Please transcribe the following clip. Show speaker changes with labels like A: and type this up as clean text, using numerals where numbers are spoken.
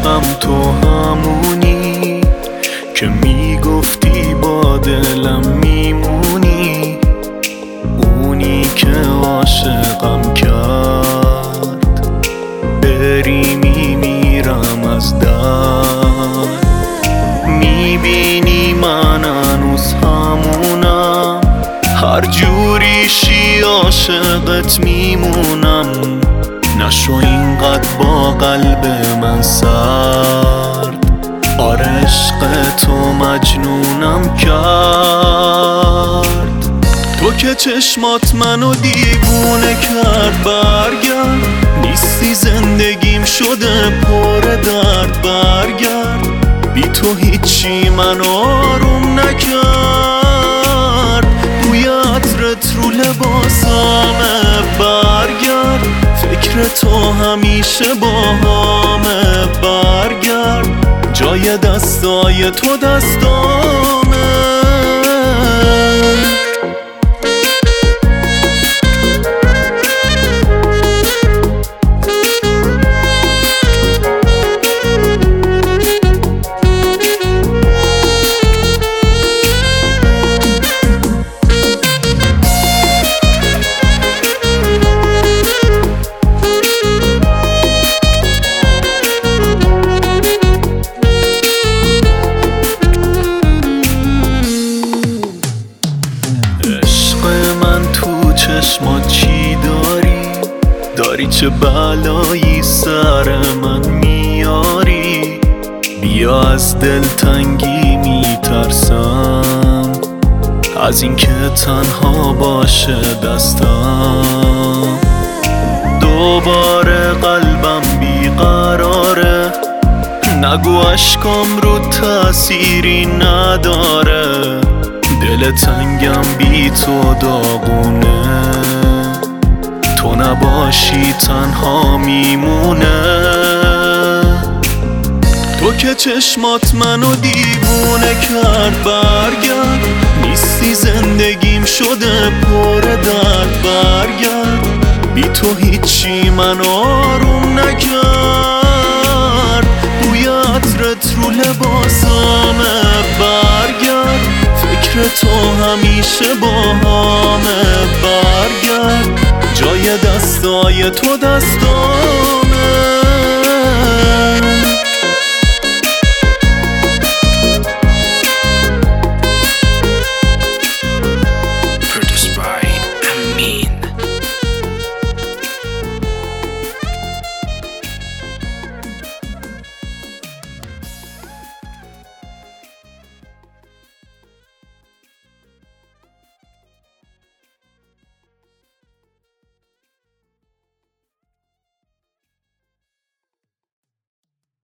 A: عشقم تو همونی که میگفتی با دلم میمونی، اونی که عاشقم کرد بری میمیرم از درد. میبینی من هنوز همونم، هر جوریشی عاشقت میمونم. نشو اینقدر با قلب من سرد، آره عشق تو مجنونم کرد. تو که چشمات منو دیوونه کرد، برگرد نیستی زندگیم شده پر درد. برگرد بی تو هیچی من آروم نکرد، بوی عطرت رو لباسامه. برگرد فکر تو همیشه باهامه. برگرد جای دستای تو دستامه. چشمات چی داری چه بلایی سر من میاری؟ بیا از دلتنگی میترسم، از اینکه تنها باشه دستم. دوباره قلبم بیقراره، نگو اشکام رو تأثیری نداره. دل تنگم بی تو داغونه، تو نباشی تنها میمونه. تو که چشمات منو دیوونه کرد، برگرد نیستی زندگیم شده پر درد. برگرد بی تو هیچی من آروم نکرد، بوی عطرت رو لباسامه. برگرد فکر تو همیشه باهامه. برگرد جای دستای تو دستامه.